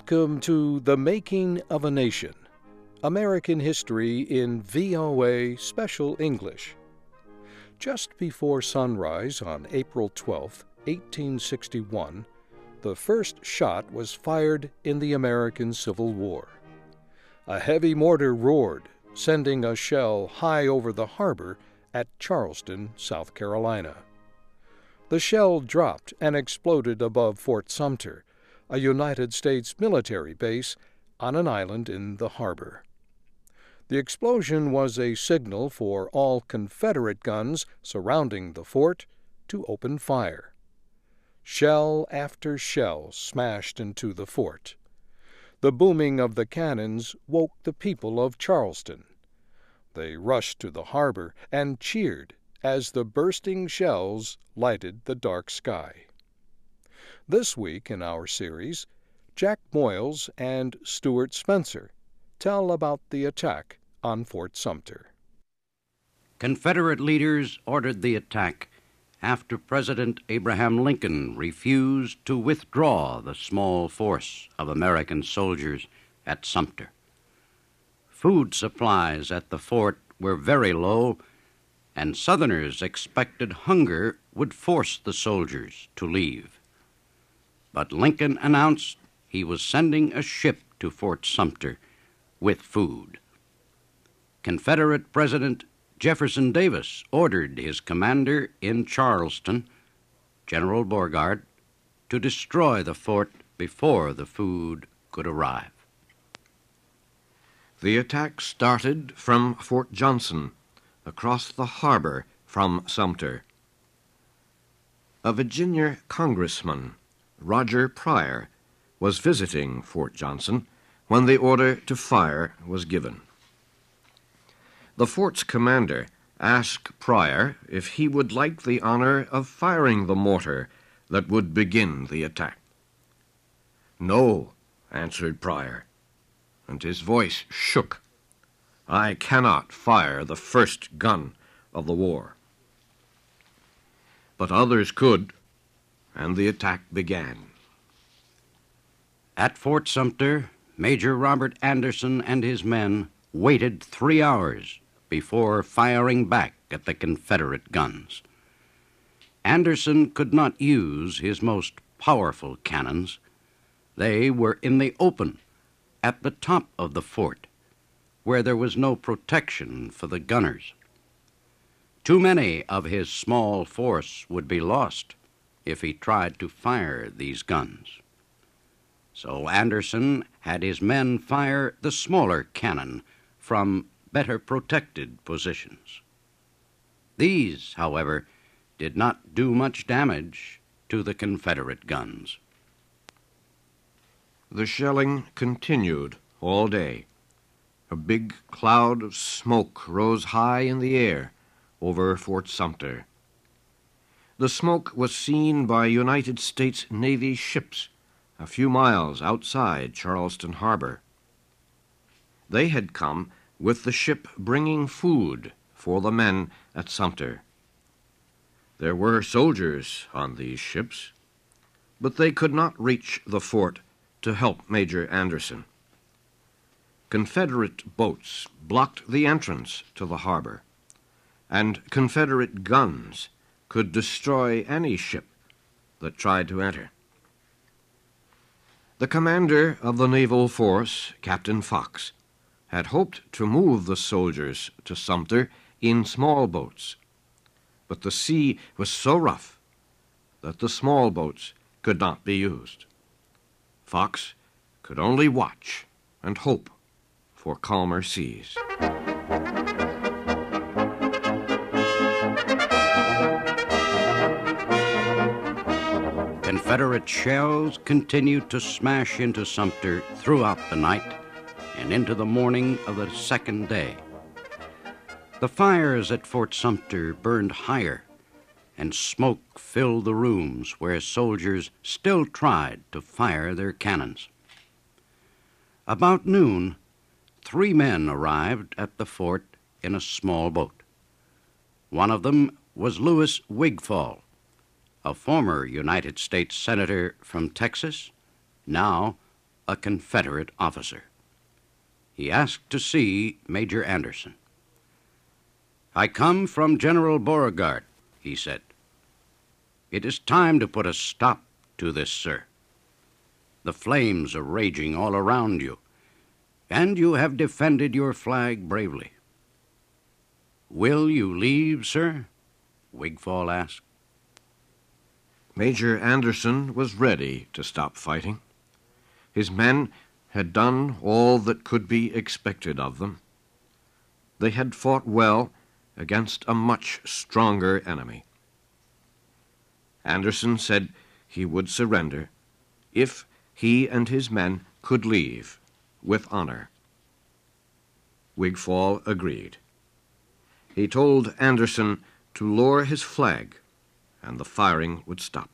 Welcome to The Making of a Nation, American History in VOA Special English. Just before sunrise on April 12, 1861, the first shot was fired in the American Civil War. A heavy mortar roared, sending a shell high over the harbor at Charleston, South Carolina. The shell dropped and exploded above Fort Sumter, a United States military base on an island in the harbor. The explosion was a signal for all Confederate guns surrounding the fort to open fire. Shell after shell smashed into the fort. The booming of the cannons woke the people of Charleston. They rushed to the harbor and cheered as the bursting shells lighted the dark sky. This week in our series, Jack Moyles and Stuart Spencer tell about the attack on Fort Sumter. Confederate leaders ordered the attack after President Abraham Lincoln refused to withdraw the small force of American soldiers at Sumter. Food supplies at the fort were very low, and Southerners expected hunger would force the soldiers to leave. But Lincoln announced he was sending a ship to Fort Sumter with food. Confederate President Jefferson Davis ordered his commander in Charleston, General Beauregard, to destroy the fort before the food could arrive. The attack started from Fort Johnson, across the harbor from Sumter. A Virginia congressman, Roger Pryor, was visiting Fort Johnson when the order to fire was given. The fort's commander asked Pryor if he would like the honor of firing the mortar that would begin the attack. "No," answered Pryor, and his voice shook. "I cannot fire the first gun of the war." But others could, and the attack began. At Fort Sumter, Major Robert Anderson and his men waited 3 hours before firing back at the Confederate guns. Anderson could not use his most powerful cannons. They were in the open, at the top of the fort, where there was no protection for the gunners. Too many of his small force would be lost if he tried to fire these guns. So Anderson had his men fire the smaller cannon from better protected positions. These, however, did not do much damage to the Confederate guns. The shelling continued all day. A big cloud of smoke rose high in the air over Fort Sumter. The smoke was seen by United States Navy ships a few miles outside Charleston Harbor. They had come with the ship bringing food for the men at Sumter. There were soldiers on these ships, but they could not reach the fort to help Major Anderson. Confederate boats blocked the entrance to the harbor, and Confederate guns could destroy any ship that tried to enter. The commander of the naval force, Captain Fox, had hoped to move the soldiers to Sumter in small boats, but the sea was so rough that the small boats could not be used. Fox could only watch and hope for calmer seas. Confederate shells continued to smash into Sumter throughout the night and into the morning of the second day. The fires at Fort Sumter burned higher, and smoke filled the rooms where soldiers still tried to fire their cannons. About noon, 3 men arrived at the fort in a small boat. One of them was Louis Wigfall, a former United States Senator from Texas, now a Confederate officer. He asked to see Major Anderson. "I come from General Beauregard," he said. "It is time to put a stop to this, sir. The flames are raging all around you, and you have defended your flag bravely." "Will you leave, sir?" Wigfall asked. Major Anderson was ready to stop fighting. His men had done all that could be expected of them. They had fought well against a much stronger enemy. Anderson said he would surrender if he and his men could leave with honor. Wigfall agreed. He told Anderson to lower his flag, and the firing would stop.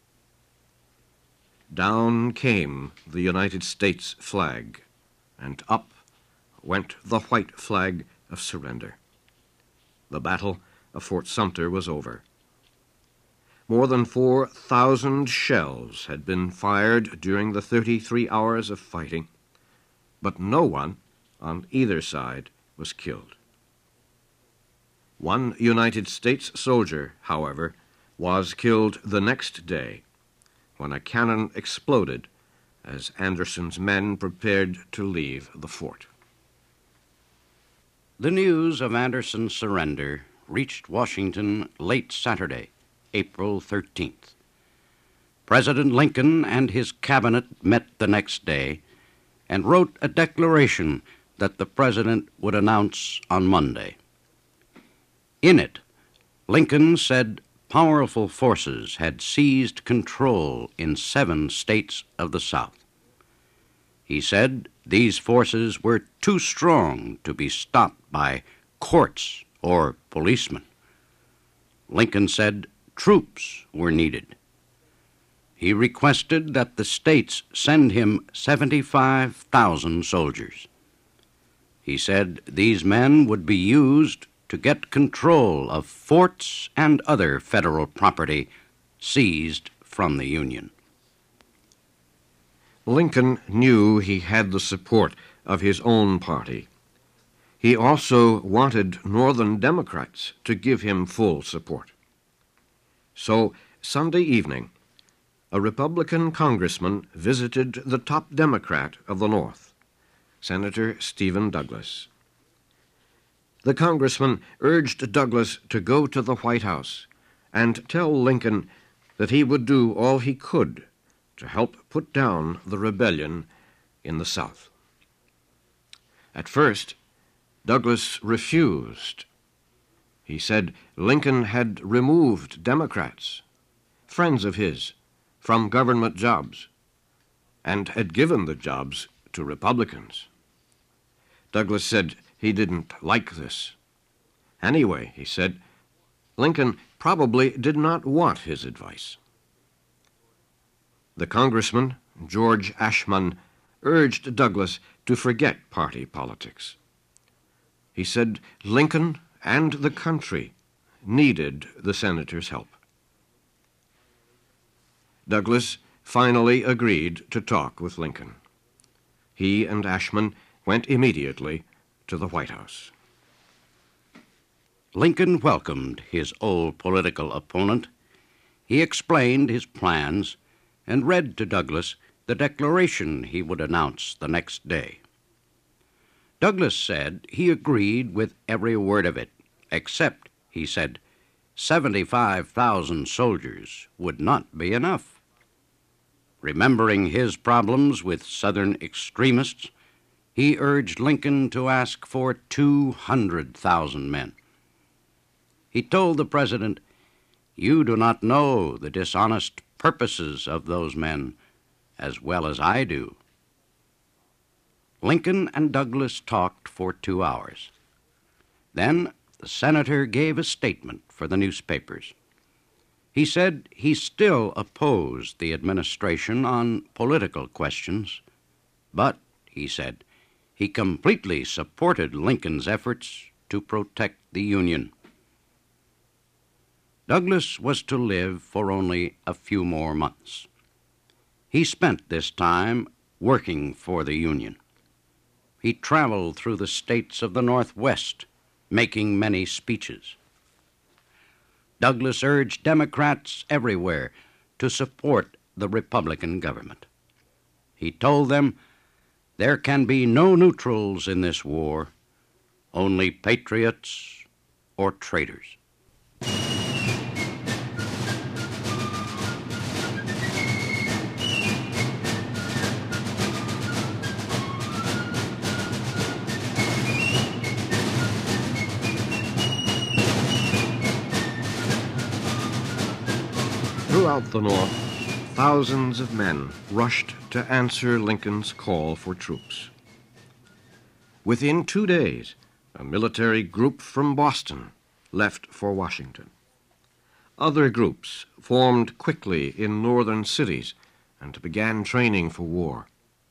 Down came the United States flag, and up went the white flag of surrender. The Battle of Fort Sumter was over. More than 4,000 shells had been fired during the 33 hours of fighting, but no one on either side was killed. One United States soldier, however, was killed the next day when a cannon exploded as Anderson's men prepared to leave the fort. The news of Anderson's surrender reached Washington late Saturday, April 13th. President Lincoln and his cabinet met the next day and wrote a declaration that the president would announce on Monday. In it, Lincoln said powerful forces had seized control in 7 states of the South. He said these forces were too strong to be stopped by courts or policemen. Lincoln said troops were needed. He requested that the states send him 75,000 soldiers. He said these men would be used to get control of forts and other federal property seized from the Union. Lincoln knew he had the support of his own party. He also wanted Northern Democrats to give him full support. So, Sunday evening, a Republican congressman visited the top Democrat of the North, Senator Stephen Douglas. The congressman urged Douglas to go to the White House and tell Lincoln that he would do all he could to help put down the rebellion in the South. At first, Douglas refused. He said Lincoln had removed Democrats, friends of his, from government jobs, and had given the jobs to Republicans. Douglas said he didn't like this. Anyway, he said, Lincoln probably did not want his advice. The congressman, George Ashmun, urged Douglas to forget party politics. He said Lincoln and the country needed the senator's help. Douglas finally agreed to talk with Lincoln. He and Ashmun went immediately to the White House. Lincoln welcomed his old political opponent. He explained his plans and read to Douglas the declaration he would announce the next day. Douglas said he agreed with every word of it, except, he said, 75,000 soldiers would not be enough. Remembering his problems with Southern extremists, he urged Lincoln to ask for 200,000 men. He told the president, "You do not know the dishonest purposes of those men as well as I do." Lincoln and Douglas talked for 2 hours. Then the senator gave a statement for the newspapers. He said he still opposed the administration on political questions, but, he said, he completely supported Lincoln's efforts to protect the Union. Douglas was to live for only a few more months. He spent this time working for the Union. He traveled through the states of the Northwest, making many speeches. Douglas urged Democrats everywhere to support the Republican government. He told them, "There can be no neutrals in this war, only patriots or traitors." Throughout the North, thousands of men rushed to answer Lincoln's call for troops. Within 2 days, a military group from Boston left for Washington. Other groups formed quickly in northern cities and began training for war.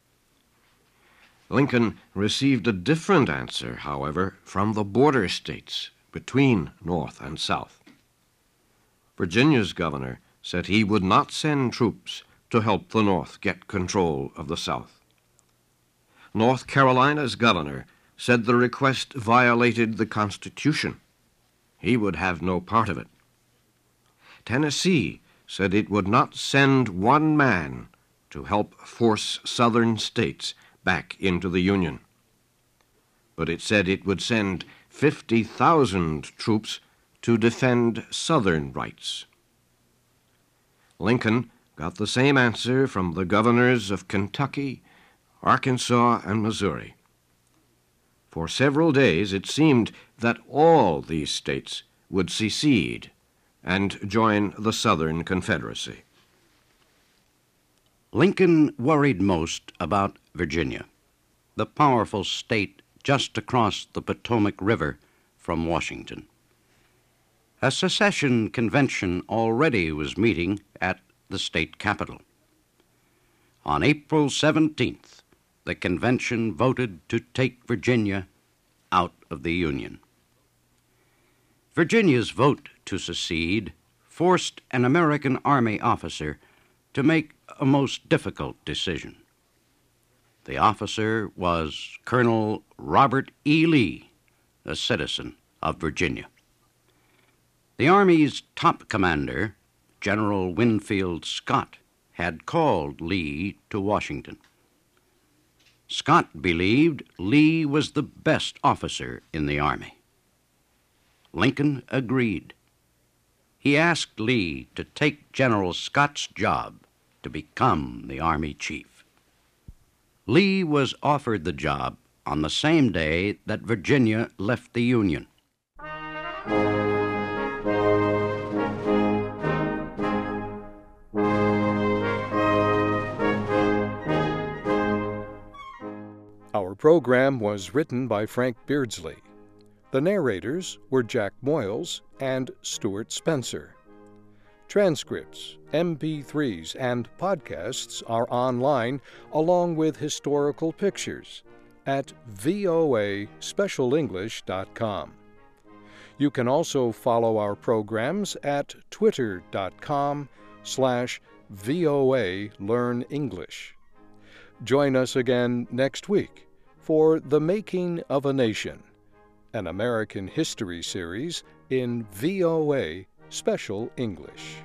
Lincoln received a different answer, however, from the border states between North and South. Virginia's governor said he would not send troops to help the North get control of the South. North Carolina's governor said the request violated the Constitution. He would have no part of it. Tennessee said it would not send one man to help force southern states back into the Union. But it said it would send 50,000 troops to defend southern rights. Lincoln got the same answer from the governors of Kentucky, Arkansas, and Missouri. For several days it seemed that all these states would secede and join the Southern Confederacy. Lincoln worried most about Virginia, the powerful state just across the Potomac River from Washington. A secession convention already was meeting at the state capitol. On April 17th, the convention voted to take Virginia out of the Union. Virginia's vote to secede forced an American Army officer to make a most difficult decision. The officer was Colonel Robert E. Lee, a citizen of Virginia. The Army's top commander, General Winfield Scott, had called Lee to Washington. Scott believed Lee was the best officer in the Army. Lincoln agreed. He asked Lee to take General Scott's job to become the Army chief. Lee was offered the job on the same day that Virginia left the Union. Our program was written by Frank Beardsley. The narrators were Jack Moyles and Stuart Spencer. Transcripts, MP3s, and podcasts are online along with historical pictures at voaspecialenglish.com. You can also follow our programs at twitter.com/VOA Learn English. Join us again next week for The Making of a Nation, an American history series in VOA Special English.